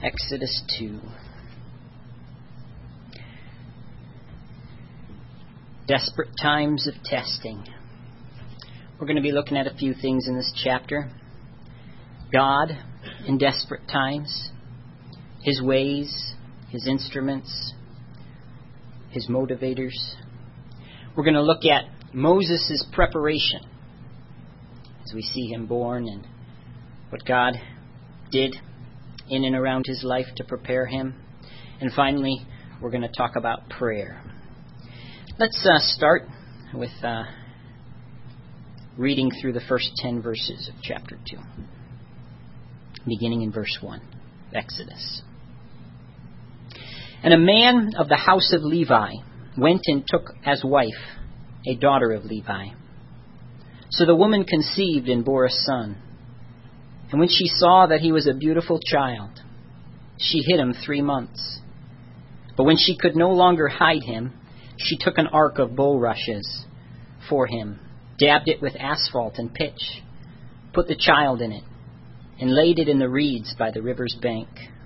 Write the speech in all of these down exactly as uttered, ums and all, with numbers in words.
Exodus two. Desperate times of testing. We're going to be looking at a few things in this chapter. God in desperate times, His ways, His instruments, His motivators. We're going to look at Moses' preparation as we see him born and what God did in and around his life to prepare him. And finally, we're going to talk about prayer. Let's uh, start with uh, reading through the first ten verses of chapter two, beginning in verse one, Exodus. And a man of the house of Levi went and took as wife a daughter of Levi. So the woman conceived and bore a son. And when she saw that he was a beautiful child, she hid him three months. But when she could no longer hide him, she took an ark of bulrushes for him, dabbed it with asphalt and pitch, put the child in it, and laid it in the reeds by the river's bank.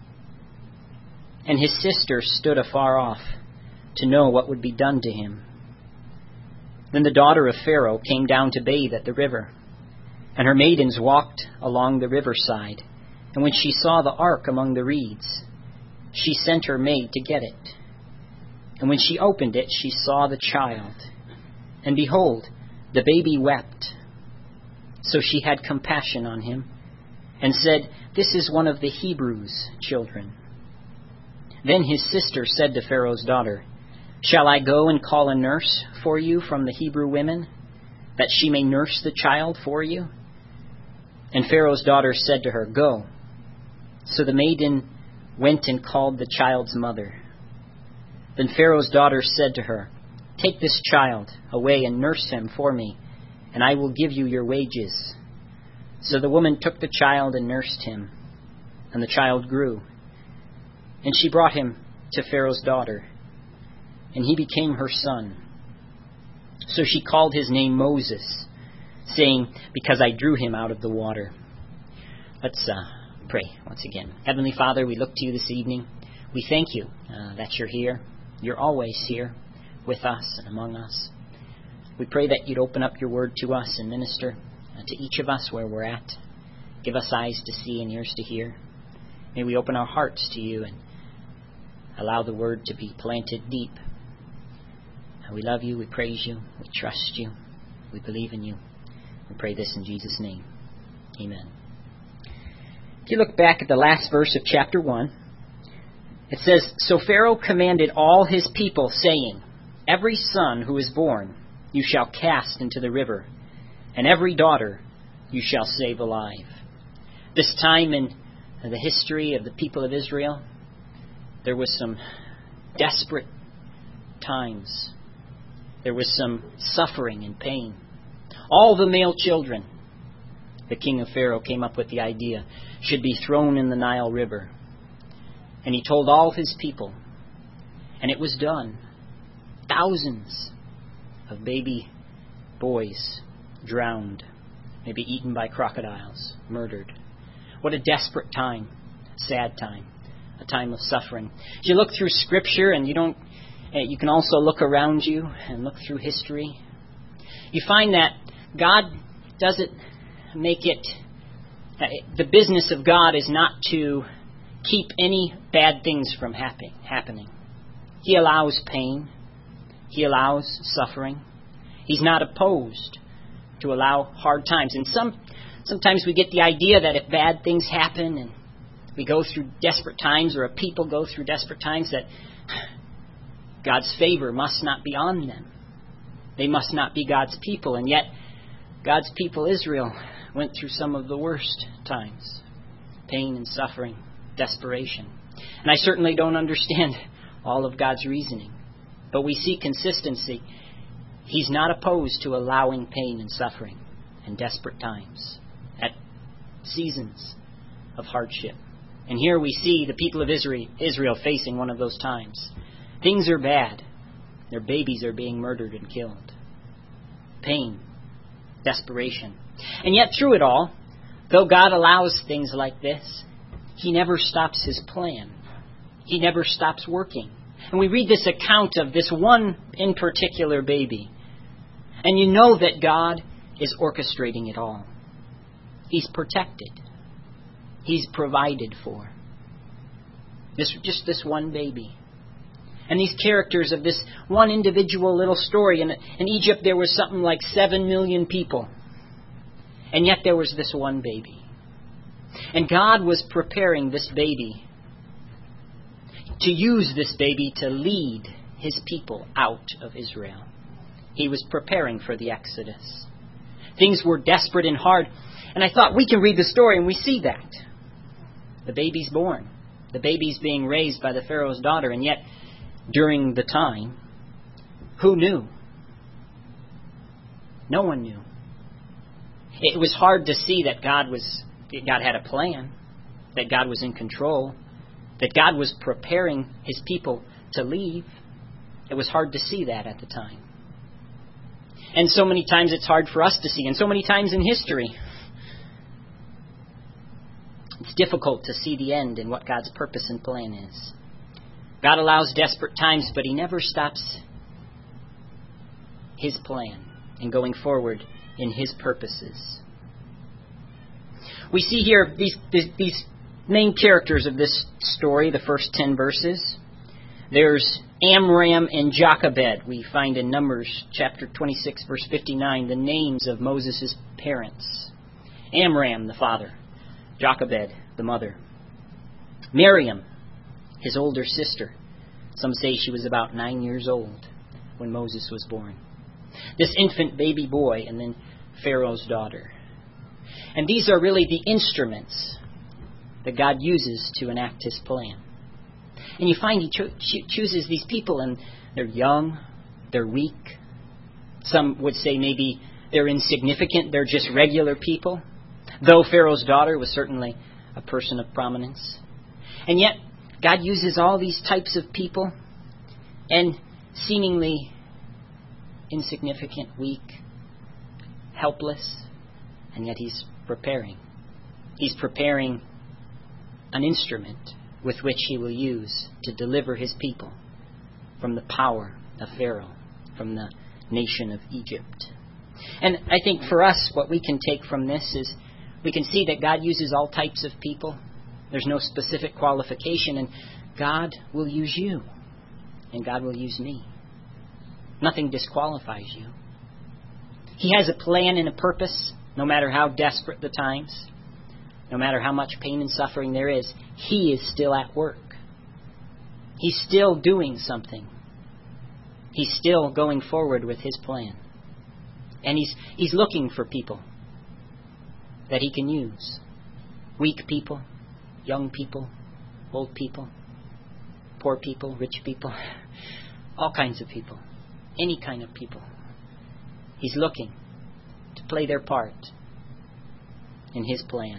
And his sister stood afar off to know what would be done to him. Then the daughter of Pharaoh came down to bathe at the river, and her maidens walked along the riverside. And when she saw the ark among the reeds, she sent her maid to get it. And when she opened it, she saw the child. And behold, the baby wept. So she had compassion on him, and said, "This is one of the Hebrews' children." Then his sister said to Pharaoh's daughter, "Shall I go and call a nurse for you from the Hebrew women, that she may nurse the child for you?" And Pharaoh's daughter said to her, "Go." So the maiden went and called the child's mother. Then Pharaoh's daughter said to her, "Take this child away and nurse him for me, and I will give you your wages." So the woman took the child and nursed him, and the child grew. And she brought him to Pharaoh's daughter, and he became her son. So she called his name Moses, saying, "Because I drew him out of the water." Let's uh, pray once again. Heavenly Father, we look to you this evening. We thank you uh, that you're here. You're always here with us and among us. We pray that you'd open up your word to us and minister uh, to each of us where we're at. Give us eyes to see and ears to hear. May we open our hearts to you and allow the word to be planted deep. We love you, we praise you, we trust you, we believe in you. We pray this in Jesus' name. Amen. If you look back at the last verse of chapter one, it says, "So Pharaoh commanded all his people, saying, Every son who is born you shall cast into the river, and every daughter you shall save alive." This time in the history of the people of Israel, there was some desperate times. There was some suffering and pain. All the male children, the king of Pharaoh came up with the idea, should be thrown in the Nile River. And he told all his people, and it was done. Thousands of baby boys drowned, maybe eaten by crocodiles, murdered. What a desperate time, sad time, a time of suffering. As you look through Scripture, and you don't You can also look around you and look through history. You find that God doesn't make it, the business of God is not to keep any bad things from happen, happening. He allows pain. He allows suffering. He's not opposed to allow hard times. And some sometimes we get the idea that if bad things happen and we go through desperate times, or a people go through desperate times, that God's favor must not be on them. They must not be God's people. And yet, God's people, Israel, went through some of the worst times. Pain and suffering, desperation. And I certainly don't understand all of God's reasoning. But we see consistency. He's not opposed to allowing pain and suffering and desperate times, at seasons of hardship. And here we see the people of Israel facing one of those times. Things are bad. Their babies are being murdered and killed. Pain, desperation. And yet through it all, though God allows things like this, He never stops His plan. He never stops working. And we read this account of this one in particular baby. And you know that God is orchestrating it all. He's protected. He's provided for. This, just this one baby. And these characters of this one individual little story. In, in Egypt there was something like seven million people. And yet there was this one baby. And God was preparing this baby to use this baby to lead His people out of Israel. He was preparing for the Exodus. Things were desperate and hard. And I thought, we can read the story and we see that. The baby's born. The baby's being raised by the Pharaoh's daughter. And yet, during the time, who knew? No one knew. It was hard to see that God was, God had a plan, that God was in control, that God was preparing His people to leave. It was hard to see that at the time. And so many times it's hard for us to see, and so many times in history, it's difficult to see the end and what God's purpose and plan is. God allows desperate times, but He never stops His plan in going forward in His purposes. We see here these, these, these main characters of this story, the first ten verses. There's Amram and Jochebed. We find in Numbers chapter twenty-six, verse fifty-nine, the names of Moses' parents. Amram, the father. Jochebed, the mother. Miriam, his older sister. Some say she was about nine years old when Moses was born. This infant baby boy, and then Pharaoh's daughter. And these are really the instruments that God uses to enact His plan. And you find He cho- cho- chooses these people, and they're young, they're weak. Some would say maybe they're insignificant, they're just regular people. Though Pharaoh's daughter was certainly a person of prominence. And yet, God uses all these types of people, and seemingly insignificant, weak, helpless, and yet He's preparing. He's preparing an instrument with which He will use to deliver His people from the power of Pharaoh, from the nation of Egypt. And I think for us, what we can take from this is we can see that God uses all types of people. There's no specific qualification, and God will use you, and God will use me. Nothing disqualifies you. He has a plan and a purpose, no matter how desperate the times, no matter how much pain and suffering there is. He is still at work. He's still doing something. He's still going forward with His plan. And He's He's looking for people that He can use. Weak people, young people, old people, poor people, rich people, all kinds of people, any kind of people. He's looking to play their part in His plan.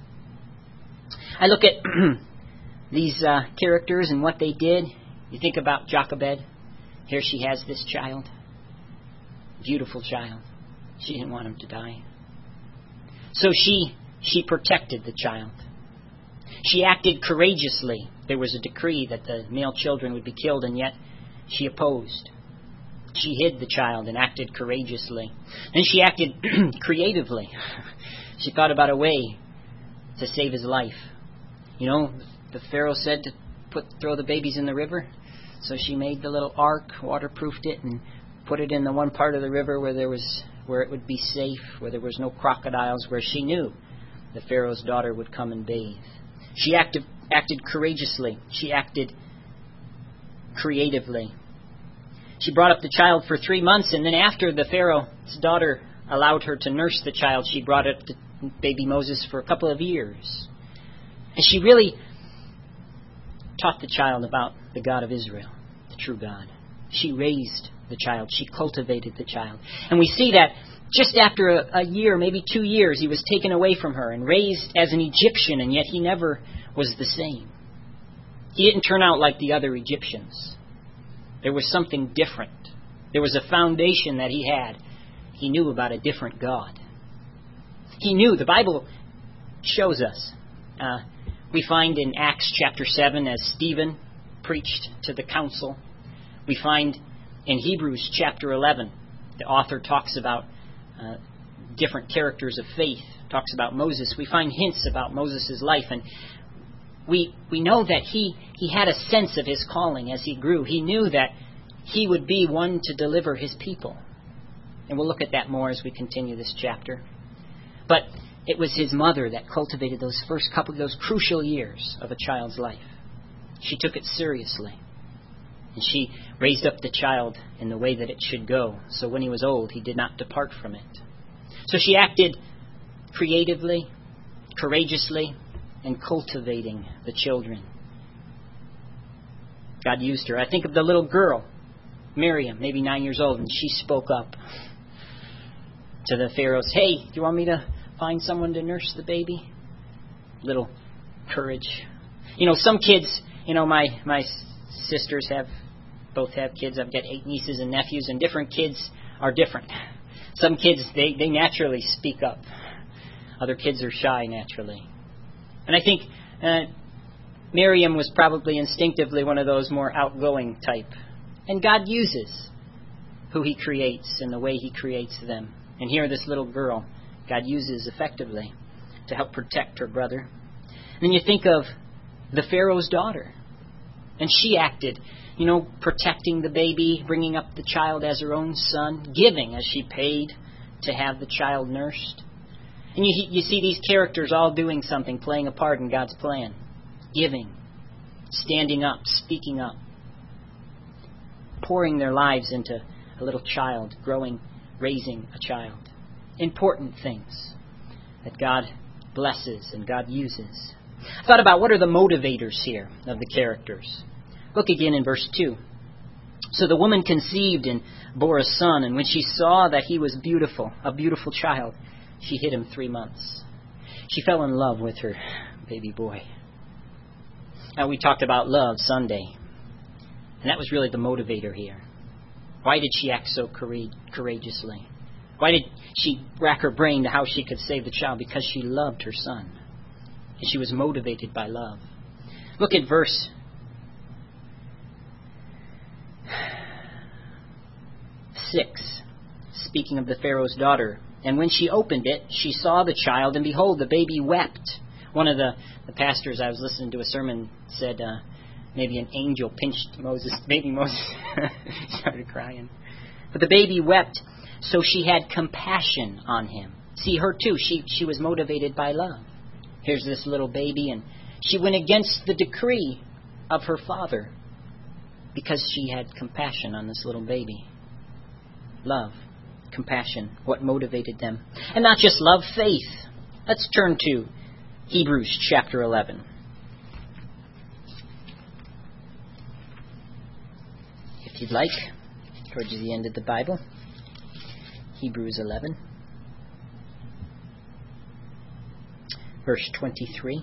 I look at these uh, characters and what they did. You think about Jochebed. Here she has this child. Beautiful child. She didn't want him to die. So she she protected the child. She acted courageously. There was a decree that the male children would be killed, and yet she opposed. She hid the child and acted courageously. Then she acted creatively. She thought about a way to save his life. You know, the Pharaoh said to put throw the babies in the river. So she made the little ark, waterproofed it, and put it in the one part of the river where there was where it would be safe, where there was no crocodiles, where she knew the Pharaoh's daughter would come and bathe. She acted acted courageously. She acted creatively. She brought up the child for three months, and then after the Pharaoh's daughter allowed her to nurse the child, she brought up the baby Moses for a couple of years. And she really taught the child about the God of Israel, the true God. She raised the child. She cultivated the child. And we see that just after a, a year, maybe two years, he was taken away from her and raised as an Egyptian, and yet he never was the same. He didn't turn out like the other Egyptians. There was something different. There was a foundation that he had. He knew about a different God. He knew. The Bible shows us. Uh, we find in Acts chapter seven as Stephen preached to the council. We find in Hebrews chapter eleven, the author talks about uh, different characters of faith, talks about Moses. We find hints about Moses' life, and we we know that he, he had a sense of his calling as he grew. He knew that he would be one to deliver his people. And we'll look at that more as we continue this chapter. But it was his mother that cultivated those first couple of those crucial years of a child's life. She took it seriously. And she raised up the child in the way that it should go. So when he was old, he did not depart from it. So she acted creatively, courageously, and cultivating the children. God used her. I think of the little girl, Miriam, maybe nine years old, and she spoke up to the Pharaohs, "Hey, do you want me to find someone to nurse the baby?" Little courage. You know, some kids, you know, my, my sisters have, both have kids. I've got eight nieces and nephews, and different kids are different. Some kids, they, they naturally speak up. Other kids are shy naturally. And I think uh, Miriam was probably instinctively one of those more outgoing type. And God uses who He creates and the way He creates them. And here this little girl, God uses effectively to help protect her brother. And then you think of the Pharaoh's daughter. And she acted, you know, protecting the baby, bringing up the child as her own son, giving as she paid to have the child nursed. And you, you see these characters all doing something, playing a part in God's plan. Giving, standing up, speaking up, pouring their lives into a little child, growing, raising a child. Important things that God blesses and God uses. I thought about what are the motivators here of the characters. Look again in verse two. So the woman conceived and bore a son, and when she saw that he was beautiful, a beautiful child, she hid him three months. She fell in love with her baby boy. Now, we talked about love Sunday, and that was really the motivator here. Why did she act so courageously? Why did she rack her brain to how she could save the child? Because she loved her son. And she was motivated by love. Look at verse six. Speaking of the Pharaoh's daughter. And when she opened it, she saw the child, and behold, the baby wept. One of the, the pastors I was listening to a sermon said uh, maybe an angel pinched Moses. Baby Moses started crying. But the baby wept, so she had compassion on him. See, her too, she, she was motivated by love. Here's this little baby, and she went against the decree of her father because she had compassion on this little baby. Love, compassion, what motivated them. And not just love, faith. Let's turn to Hebrews chapter eleven. If you'd like, towards the end of the Bible. Hebrews eleven. Verse twenty-three.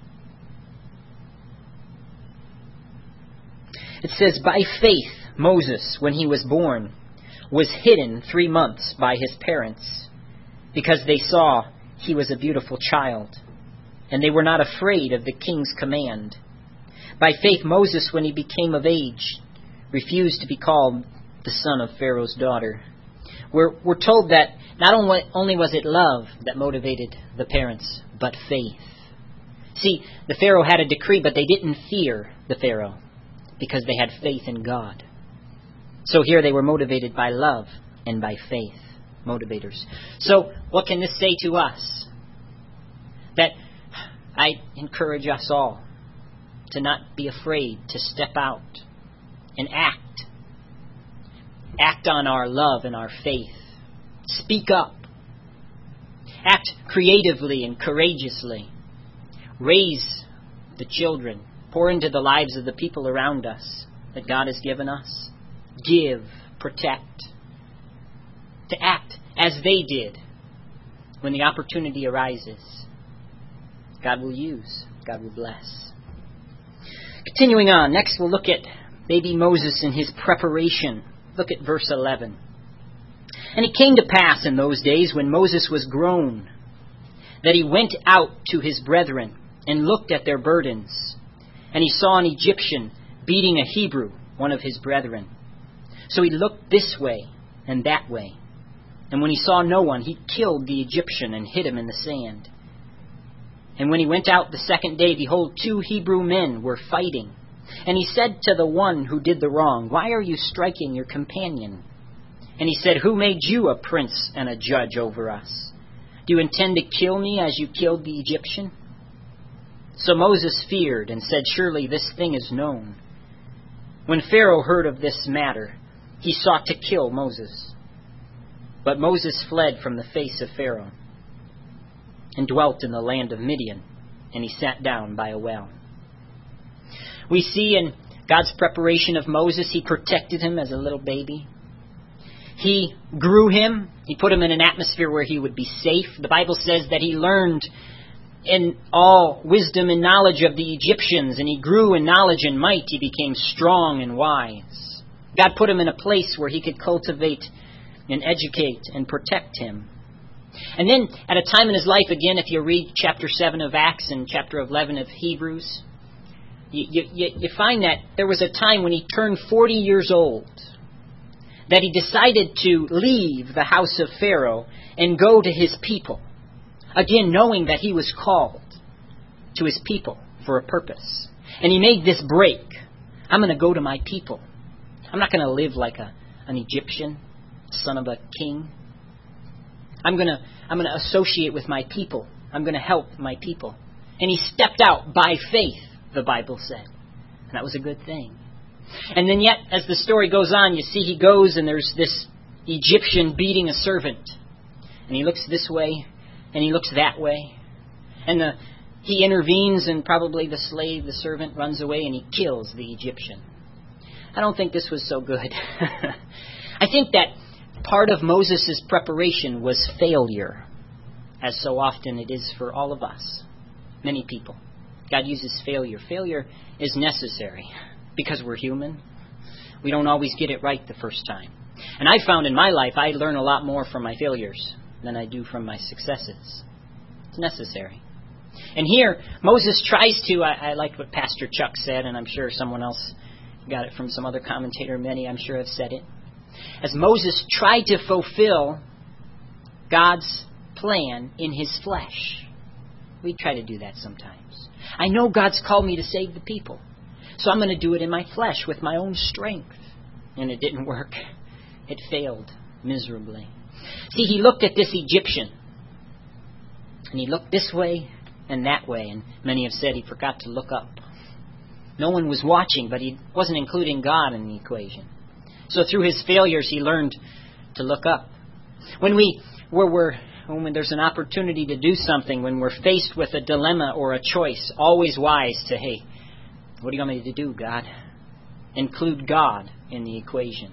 It says, by faith Moses, when he was born, was hidden three months by his parents, because they saw he was a beautiful child, and they were not afraid of the king's command. By faith Moses, when he became of age, refused to be called the son of Pharaoh's daughter. We're, we're told that not only, only was it love that motivated the parents, but faith. See, the Pharaoh had a decree, but they didn't fear the Pharaoh because they had faith in God. So here they were motivated by love and by faith. Motivators. So what can this say to us? That I encourage us all to not be afraid to step out and act. Act on our love and our faith. Speak up. Act creatively and courageously. Raise the children. Pour into the lives of the people around us that God has given us. Give, protect. To act as they did when the opportunity arises. God will use. God will bless. Continuing on, next we'll look at baby Moses and his preparation. Look at verse eleven. And it came to pass in those days when Moses was grown, that he went out to his brethren, and looked at their burdens. And he saw an Egyptian beating a Hebrew, one of his brethren. So he looked this way and that way. And when he saw no one, he killed the Egyptian and hid him in the sand. And when he went out the second day, behold, two Hebrew men were fighting. And he said to the one who did the wrong, "Why are you striking your companion?" And he said, "Who made you a prince and a judge over us? Do you intend to kill me as you killed the Egyptian?" So Moses feared and said, "Surely this thing is known." When Pharaoh heard of this matter, he sought to kill Moses. But Moses fled from the face of Pharaoh and dwelt in the land of Midian, and he sat down by a well. We see in God's preparation of Moses, he protected him as a little baby. He grew him. He put him in an atmosphere where he would be safe. The Bible says that he learned in all wisdom and knowledge of the Egyptians, and he grew in knowledge and might. He became strong and wise. God put him in a place where he could cultivate and educate and protect him. And then at a time in his life, again, if you read chapter seven of Acts and chapter eleven of Hebrews, you, you, you find that there was a time when he turned forty years old, that he decided to leave the house of Pharaoh and go to his people. Again, knowing that he was called to his people for a purpose. And he made this break. I'm going to go to my people. I'm not going to live like a, an Egyptian, son of a king. I'm going to I'm going to associate with my people. I'm going to help my people. And he stepped out by faith, the Bible said. And that was a good thing. And then yet, as the story goes on, you see he goes and there's this Egyptian beating a servant. And he looks this way and he looks that way. And the, he intervenes, and probably the slave, the servant, runs away and he kills the Egyptian. I don't think this was so good. I think that part of Moses' preparation was failure, as so often it is for all of us, many people. God uses failure. Failure is necessary because we're human. We don't always get it right the first time. And I found in my life I learn a lot more from my failures than I do from my successes. It's necessary. And here, Moses tries to, I, I like what Pastor Chuck said, and I'm sure someone else got it from some other commentator, many I'm sure have said it. As Moses tried to fulfill God's plan in his flesh. We try to do that sometimes. I know God's called me to save the people, so I'm going to do it in my flesh with my own strength. And it didn't work. It failed miserably. See, he looked at this Egyptian, and he looked this way and that way, and many have said he forgot to look up. No one was watching, but he wasn't including God in the equation. So through his failures, he learned to look up. When we, where we're, when there's an opportunity to do something, when we're faced with a dilemma or a choice, always wise to, hey, what do you want me to do, God? Include God in the equation.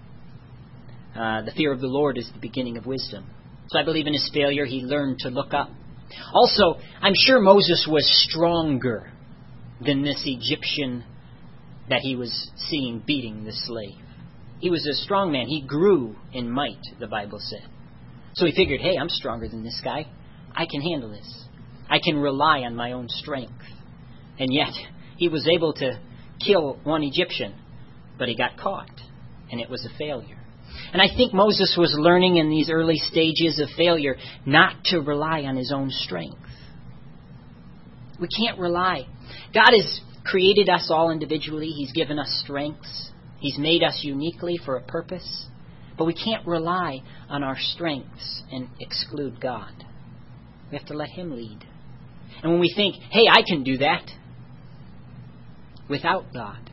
Uh, the fear of the Lord is the beginning of wisdom. So I believe in his failure, he learned to look up. Also, I'm sure Moses was stronger than this Egyptian that he was seeing beating the slave. He was a strong man. He grew in might, the Bible said. So he figured, hey, I'm stronger than this guy. I can handle this. I can rely on my own strength. And yet, he was able to kill one Egyptian, but he got caught, and it was a failure. And I think Moses was learning in these early stages of failure not to rely on his own strength. We can't rely. God has created us all individually. He's given us strengths. He's made us uniquely for a purpose. But we can't rely on our strengths and exclude God. We have to let him lead. And when we think, hey, I can do that, without God,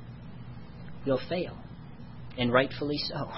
we'll fail. And rightfully so.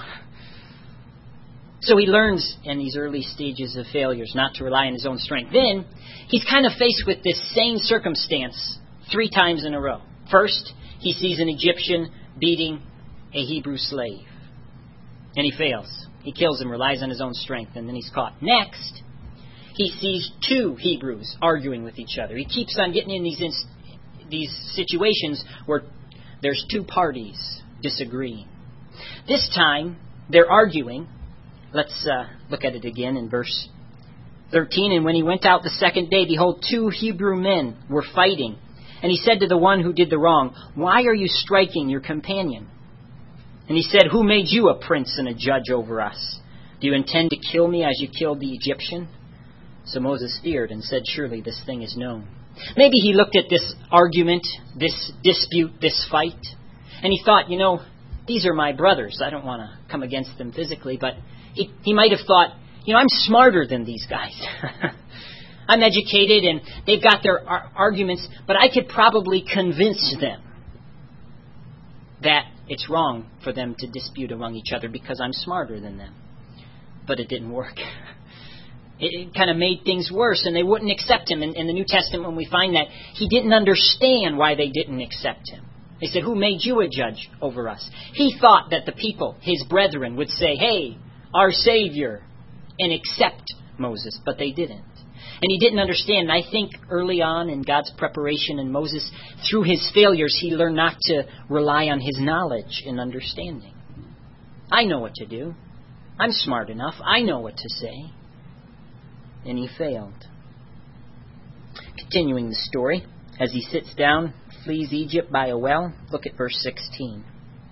So he learns in these early stages of failures not to rely on his own strength. Then he's kind of faced with this same circumstance three times in a row. First, he sees an Egyptian beating a Hebrew slave. And he fails. He kills him, relies on his own strength, and then he's caught. Next, he sees two Hebrews arguing with each other. He keeps on getting in these inst- these situations where there's two parties disagreeing. This time, they're arguing. Let's uh, look at it again in verse thirteen, and when he went out the second day, behold, two Hebrew men were fighting. And he said to the one who did the wrong, why are you striking your companion? And he said, who made you a prince and a judge over us? Do you intend to kill me as you killed the Egyptian? So Moses feared and said, surely this thing is known. Maybe he looked at this argument, this dispute, this fight, and he thought, you know, these are my brothers. I don't want to come against them physically, but he, he might have thought, you know, I'm smarter than these guys. I'm educated and they've got their ar- arguments, but I could probably convince them that it's wrong for them to dispute among each other because I'm smarter than them. But it didn't work. It, it kind of made things worse, and they wouldn't accept him. In, in the New Testament, when we find that, he didn't understand why they didn't accept him. They said, who made you a judge over us? He thought that the people, his brethren, would say, hey, our Savior, and accept Moses, but they didn't. And he didn't understand. I think early on in God's preparation and Moses, through his failures, he learned not to rely on his knowledge and understanding. I know what to do. I'm smart enough. I know what to say. And he failed. Continuing the story, as he sits down, flees Egypt by a well, look at verse sixteen.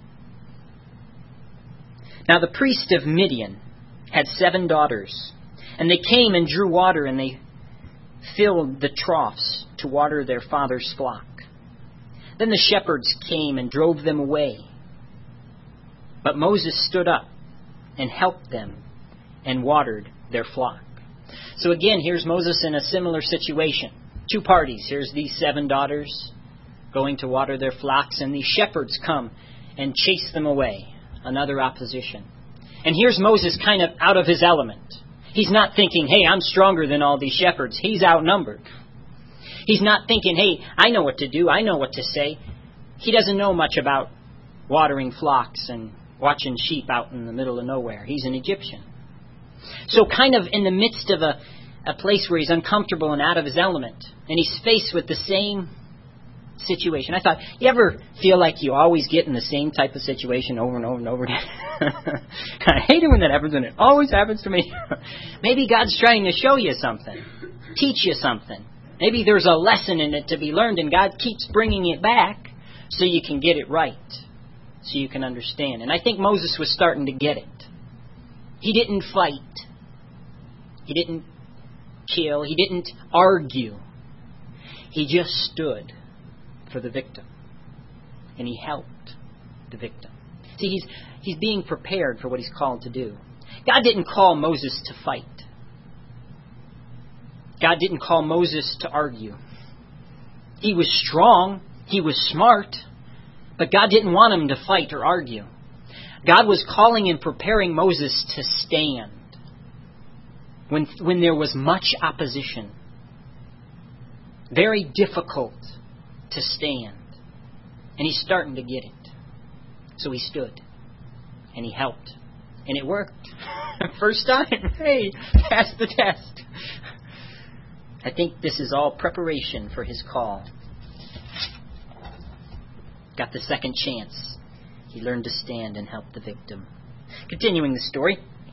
Now the priest of Midian had seven daughters, and they came and drew water, and they filled the troughs to water their father's flock. Then the shepherds came and drove them away. But Moses stood up and helped them and watered their flock. So again, here's Moses in a similar situation. Two parties. Here's these seven daughters going to water their flocks, and these shepherds come and chase them away. Another opposition. And here's Moses kind of out of his element. He's not thinking, hey, I'm stronger than all these shepherds. He's outnumbered. He's not thinking, hey, I know what to do. I know what to say. He doesn't know much about watering flocks and watching sheep out in the middle of nowhere. He's an Egyptian. So kind of in the midst of a, a place where he's uncomfortable and out of his element, and he's faced with the same situation. I thought, you ever feel like you always get in the same type of situation over and over and over again? I hate it when that happens, and it always happens to me. Maybe God's trying to show you something, teach you something. Maybe there's a lesson in it to be learned, and God keeps bringing it back so you can get it right, so you can understand. And I think Moses was starting to get it. He didn't fight. He didn't kill. He didn't argue. He just stood for the victim. And he helped the victim. See, he's he's being prepared for what he's called to do. God didn't call Moses to fight. God didn't call Moses to argue. He was strong. He was smart. But God didn't want him to fight or argue. God was calling and preparing Moses to stand when, when there was much opposition. Very difficult to stand. And he's starting to get it. So he stood. And he helped. And it worked. First time. Hey, passed the test. I think this is all preparation for his call. Got the second chance. He learned to stand and help the victim. Continuing the story.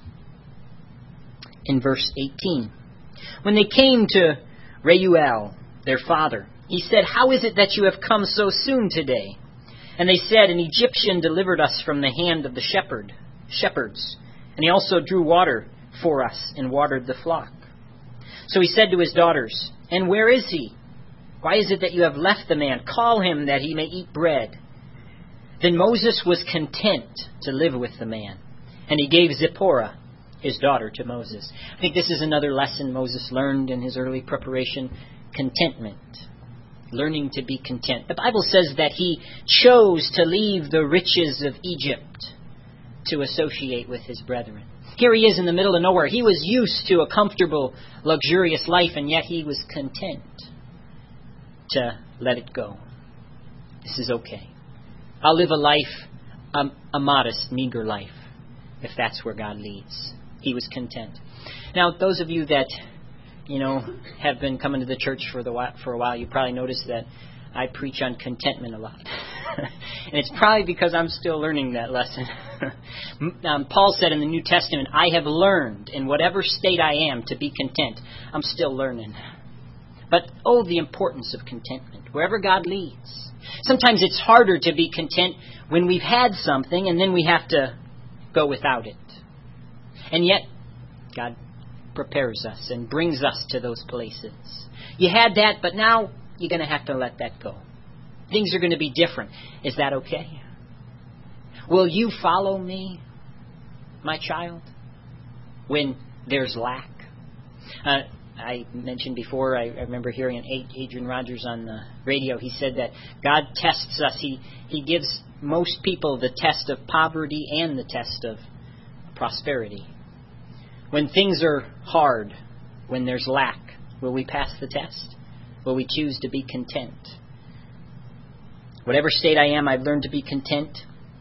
In verse eighteen. When they came to Reuel, their father, he said, how is it that you have come so soon today? And they said, an Egyptian delivered us from the hand of the shepherd, shepherds. And he also drew water for us and watered the flock. So he said to his daughters, and where is he? Why is it that you have left the man? Call him that he may eat bread. Then Moses was content to live with the man. And he gave Zipporah, his daughter, to Moses. I think this is another lesson Moses learned in his early preparation. Contentment. Learning to be content. The Bible says that he chose to leave the riches of Egypt to associate with his brethren. Here he is in the middle of nowhere. He was used to a comfortable, luxurious life, and yet he was content to let it go. This is okay. I'll live a life, um, a modest, meager life, if that's where God leads. He was content. Now, those of you that, you know, have been coming to the church for the while, for a while, you probably noticed that I preach on contentment a lot. And it's probably because I'm still learning that lesson. um, Paul said in the New Testament, I have learned in whatever state I am to be content. I'm still learning. But, oh, the importance of contentment, wherever God leads. Sometimes it's harder to be content when we've had something and then we have to go without it. And yet, God prepares us and brings us to those places. You had that, but now you're going to have to let that go. Things are going to be different. Is that okay? Will you follow me, my child, when there's lack? Uh, I mentioned before, I, I remember hearing Adrian Rogers on the radio. He said that God tests us. He, he gives most people the test of poverty and the test of prosperity. When things are hard, when there's lack, will we pass the test? Will we choose to be content? Whatever state I am, I've learned to be content.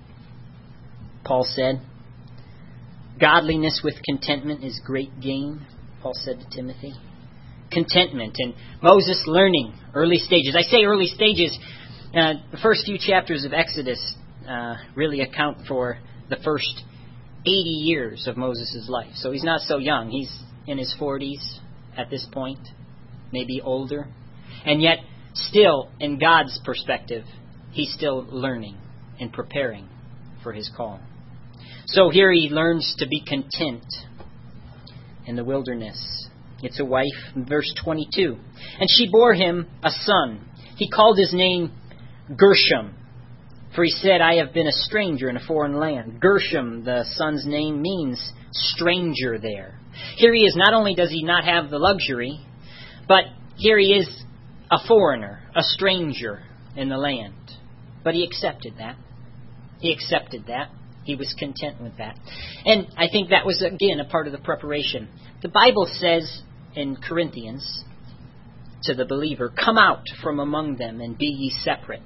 Paul said, godliness with contentment is great gain, Paul said to Timothy. Contentment and Moses learning, early stages. I say early stages, uh, the first few chapters of Exodus uh, really account for the first eighty years of Moses' life. So he's not so young. He's in his forties at this point, maybe older. And yet, still, in God's perspective, he's still learning and preparing for his call. So here he learns to be content in the wilderness. It's a wife, verse twenty-two. And she bore him a son. He called his name Gershom, for he said, I have been a stranger in a foreign land. Gershom, the son's name, means stranger there. Here he is, not only does he not have the luxury, but here he is a foreigner, a stranger in the land. But he accepted that. He accepted that. He was content with that. And I think that was, again, a part of the preparation. The Bible says in Corinthians to the believer, come out from among them and be ye separate.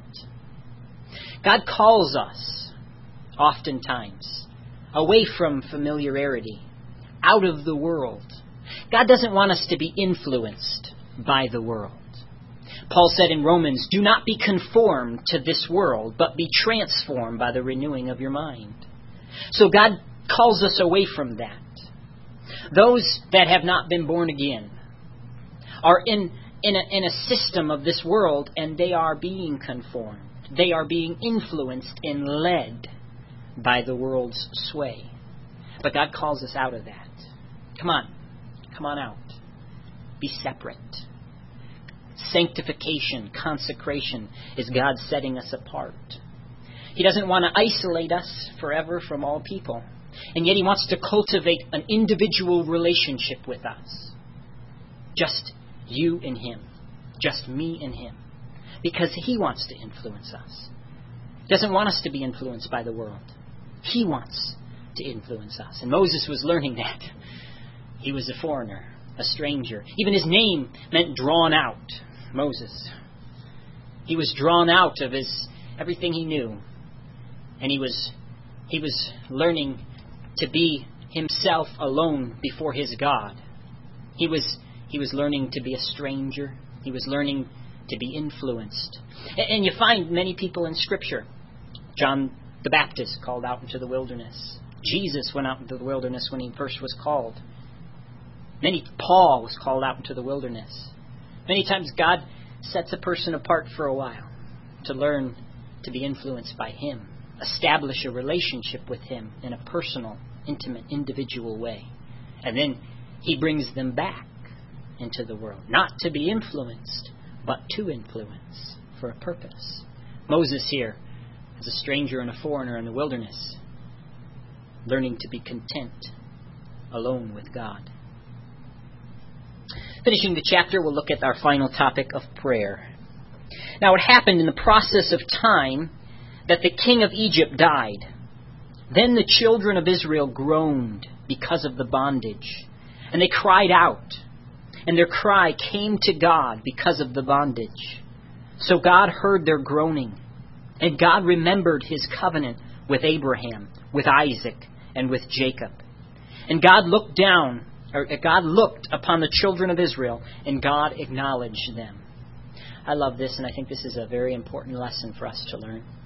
God calls us, oftentimes, away from familiarity, out of the world. God doesn't want us to be influenced by the world. Paul said in Romans, do not be conformed to this world, but be transformed by the renewing of your mind. So God calls us away from that. Those that have not been born again are in, in, a, in a system of this world, and they are being conformed. They are being influenced and led by the world's sway. But God calls us out of that. Come on. Come on out. Be separate. Sanctification, consecration is God setting us apart. He doesn't want to isolate us forever from all people. And yet He wants to cultivate an individual relationship with us. Just you and Him. Just me and Him. Because He wants to influence us. He doesn't want us to be influenced by the world. He wants to influence us. And Moses was learning that. He was a foreigner, a stranger. Even his name meant drawn out. Moses. He was drawn out of his everything he knew. And he was he was learning to be himself alone before his God. He was he was learning to be a stranger. He was learning to be influenced. And you find many people in Scripture. John the Baptist called out into the wilderness. Jesus went out into the wilderness when he first was called. Many Paul was called out into the wilderness. Many times God sets a person apart for a while to learn to be influenced by Him. Establish a relationship with Him in a personal, intimate, individual way. And then He brings them back into the world. Not to be influenced, but to influence for a purpose. Moses here, as a stranger and a foreigner in the wilderness, learning to be content alone with God. Finishing the chapter, we'll look at our final topic of prayer. Now, it happened in the process of time that the king of Egypt died. Then the children of Israel groaned because of the bondage, and they cried out, and their cry came to God because of the bondage. So God heard their groaning, and God remembered His covenant with Abraham, with Isaac, and with Jacob. And God looked down Or God looked upon the children of Israel, and God acknowledged them. I love this, and I think this is a very important lesson for us to learn.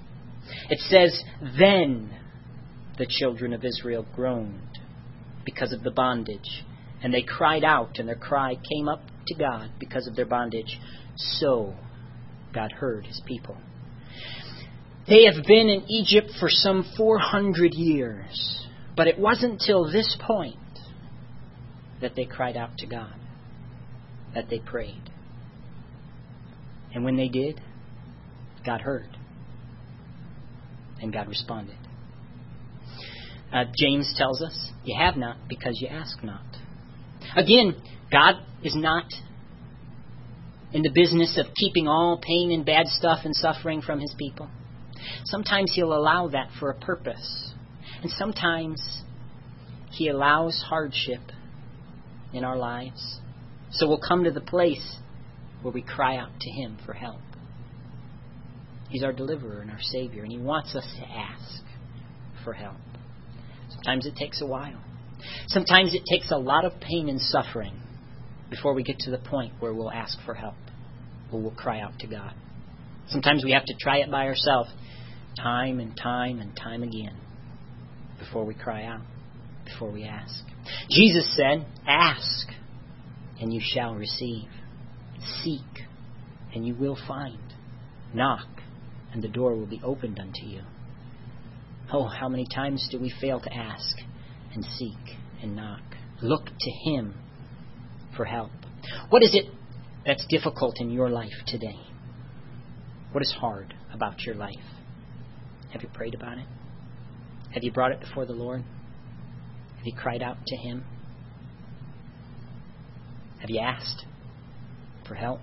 It says, then the children of Israel groaned because of the bondage, and they cried out, and their cry came up to God because of their bondage. So God heard his people. They have been in Egypt for some four hundred years, but it wasn't till this point that they cried out to God, that they prayed. And when they did, God heard, and God responded. Uh, James tells us, you have not because you ask not. Again, God is not in the business of keeping all pain and bad stuff and suffering from his people. Sometimes he'll allow that for a purpose. And sometimes he allows hardship in our lives. So we'll come to the place where we cry out to him for help. He's our deliverer and our Savior, and he wants us to ask for help. Sometimes it takes a while. Sometimes it takes a lot of pain and suffering before we get to the point where we'll ask for help, where we'll cry out to God. Sometimes we have to try it by ourselves time and time and time again before we cry out, before we ask. Jesus said, ask and you shall receive. Seek and you will find. Knock and the door will be opened unto you. Oh, how many times do we fail to ask and seek and knock? Look to him for help. What is it that's difficult in your life today? What is hard about your life? Have you prayed about it? Have you brought it before the Lord? Have you cried out to him? Have you asked for help?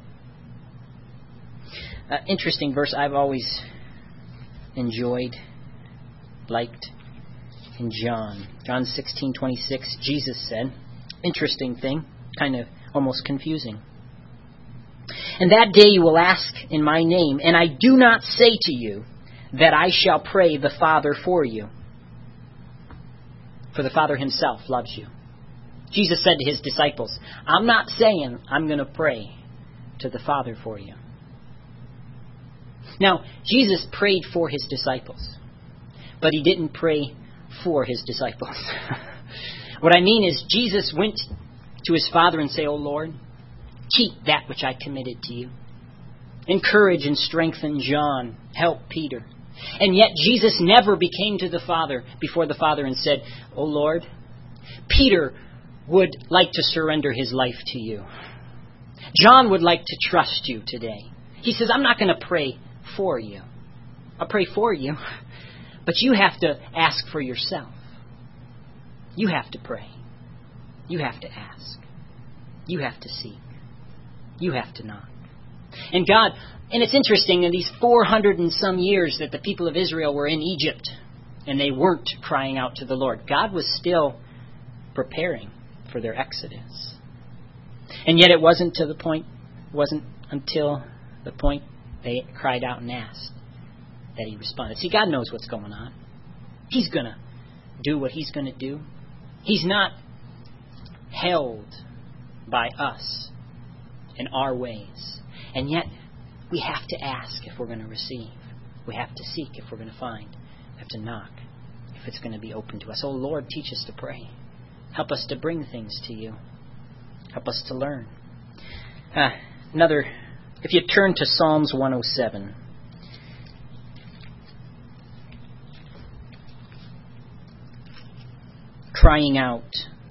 Uh, interesting verse I've always enjoyed, liked, in John. John sixteen twenty-six, Jesus said, interesting thing, kind of almost confusing. And that day you will ask in my name, and I do not say to you that I shall pray the Father for you. For the Father himself loves you. Jesus said to his disciples, I'm not saying I'm going to pray to the Father for you. Now, Jesus prayed for his disciples, but he didn't pray for his disciples. What I mean is, Jesus went to his Father and said, Oh Lord, keep that which I committed to you. Encourage and strengthen John. Help Peter. And yet Jesus never became to the Father before the Father and said, Oh Lord, Peter would like to surrender his life to you. John would like to trust you today. He says, I'm not going to pray for you. I'll pray for you, but you have to ask for yourself. You have to pray. You have to ask. You have to seek. You have to knock. And God, and it's interesting, in these four hundred and some years that the people of Israel were in Egypt, and they weren't crying out to the Lord, God was still preparing for their exodus. And yet it wasn't to the point, wasn't until the point they cried out and asked that he responded. See, God knows what's going on. He's going to do what he's going to do. He's not held by us in our ways. And yet, we have to ask if we're going to receive. We have to seek if we're going to find. We have to knock if it's going to be open to us. Oh, Lord, teach us to pray. Help us to bring things to you. Help us to learn. Uh, another, if you turn to Psalms one oh seven. Crying out.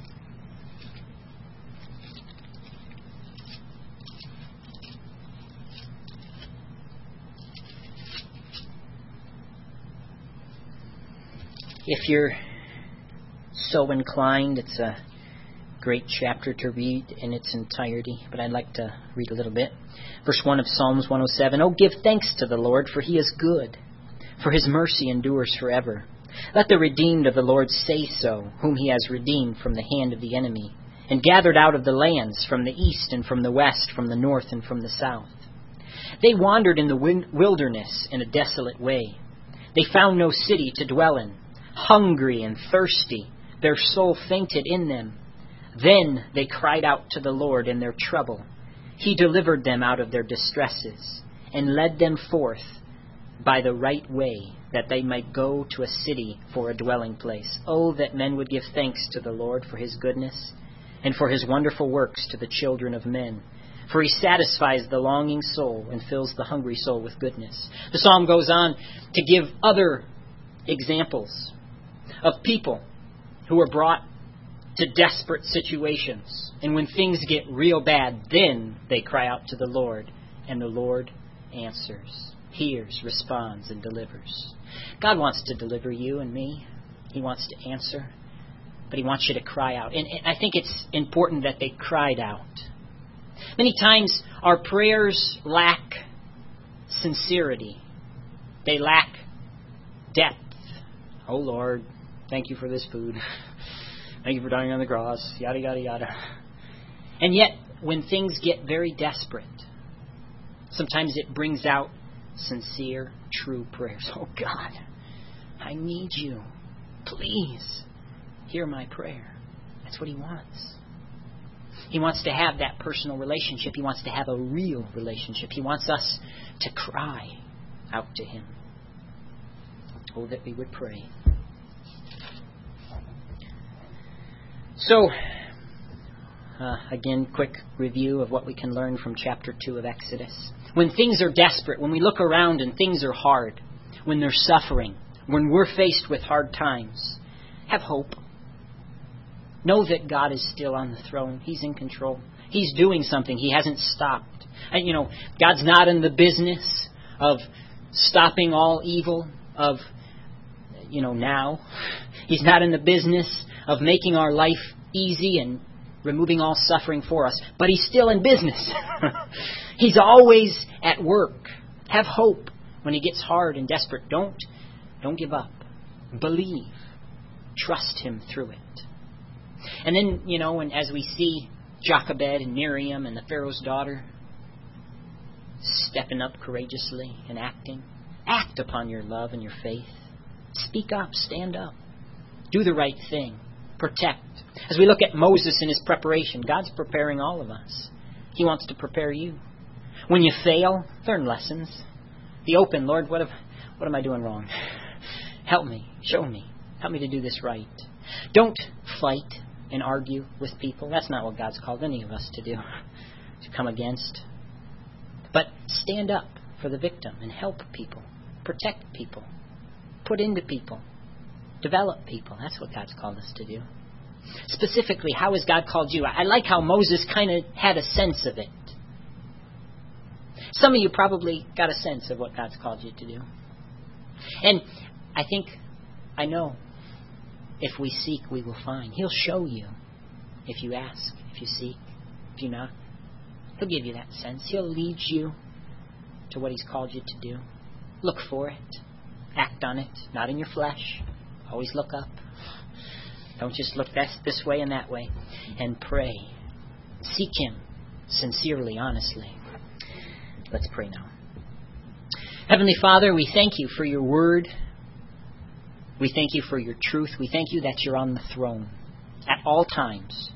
If you're so inclined, it's a great chapter to read in its entirety, but I'd like to read a little bit. Verse one of Psalms one oh seven, Oh, give thanks to the Lord, for he is good, for his mercy endures forever. Let the redeemed of the Lord say so, whom he has redeemed from the hand of the enemy, and gathered out of the lands, from the east and from the west, from the north and from the south. They wandered in the wilderness in a desolate way. They found no city to dwell in. Hungry and thirsty, their soul fainted in them. Then they cried out to the Lord in their trouble. He delivered them out of their distresses and led them forth by the right way, that they might go to a city for a dwelling place. Oh, that men would give thanks to the Lord for his goodness, and for his wonderful works to the children of men. For he satisfies the longing soul and fills the hungry soul with goodness. The psalm goes on to give other examples of people who are brought to desperate situations. And when things get real bad, then they cry out to the Lord, and the Lord answers, hears, responds, and delivers. God wants to deliver you and me. He wants to answer, but he wants you to cry out. And I think it's important that they cried out. Many times our prayers lack sincerity. They lack depth. Oh Lord, thank you for this food. Thank you for dying on the cross. Yada, yada, yada. And yet, when things get very desperate, sometimes it brings out sincere, true prayers. Oh God, I need you. Please hear my prayer. That's what he wants. He wants to have that personal relationship. He wants to have a real relationship. He wants us to cry out to him. Oh, that we would pray. So, uh, again, quick review of what we can learn from chapter two of Exodus. When things are desperate, when we look around and things are hard, when they're suffering, when we're faced with hard times, have hope. Know that God is still on the throne. He's in control. He's doing something. He hasn't stopped. And, you know, God's not in the business of stopping all evil of, you know, now. He's not in the business of making our life easy and removing all suffering for us. But he's still in business. He's always at work. Have hope when it gets hard and desperate. Don't, don't give up. Believe. Trust him through it. And then, you know, and as we see Jochebed and Miriam and the Pharaoh's daughter stepping up courageously and acting, act upon your love and your faith. Speak up, stand up, do the right thing, protect. As we look at Moses and his preparation, God's preparing all of us. He wants to prepare you. When you fail, learn lessons. Be open, Lord, what, have, what am I doing wrong? Help me, show me, help me to do this right. Don't fight and argue with people. That's not what God's called any of us to do, to come against. But stand up for the victim and help people, protect people, put into people, develop people. That's what God's called us to do. Specifically, how has God called you? I like how Moses kind of had a sense of it. Some of you probably got a sense of what God's called you to do. And I think, I know, if we seek, we will find. He'll show you if you ask, if you seek, if you knock. He'll give you that sense. He'll lead you to what he's called you to do. Look for it. Act on it. Not in your flesh. Always look up. Don't just look this, this way and that way. And pray. Seek him sincerely, honestly. Let's pray now. Heavenly Father, we thank you for your word. We thank you for your truth. We thank you that you're on the throne at all times.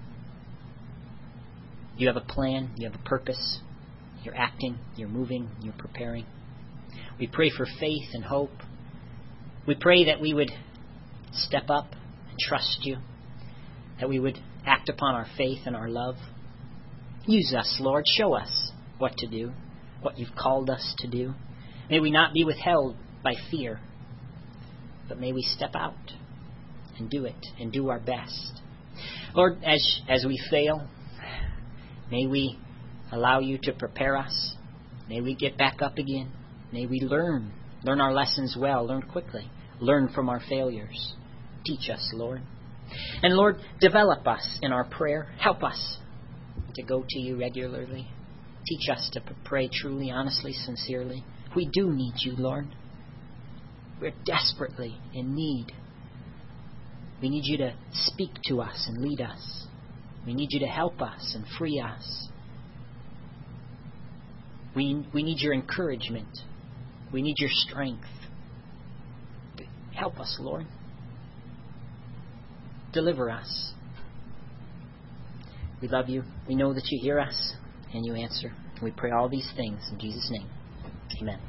You have a plan. You have a purpose. You're acting. You're moving. You're preparing. We pray for faith and hope. We pray that we would step up and trust you. That we would act upon our faith and our love. Use us, Lord. Show us what to do, what you've called us to do. May we not be withheld by fear, but may we step out and do it and do our best. Lord, as as we fail, may we allow you to prepare us. May we get back up again. May we learn. Learn our lessons well. Learn quickly. Learn from our failures. Teach us, Lord. And Lord, develop us in our prayer. Help us to go to you regularly. Teach us to pray truly, honestly, sincerely. We do need you, Lord. We're desperately in need. We need you to speak to us and lead us. We need you to help us and free us. We, we need your encouragement. We need your strength. Help us, Lord. Deliver us. We love you. We know that you hear us and you answer. We pray all these things in Jesus' name. Amen.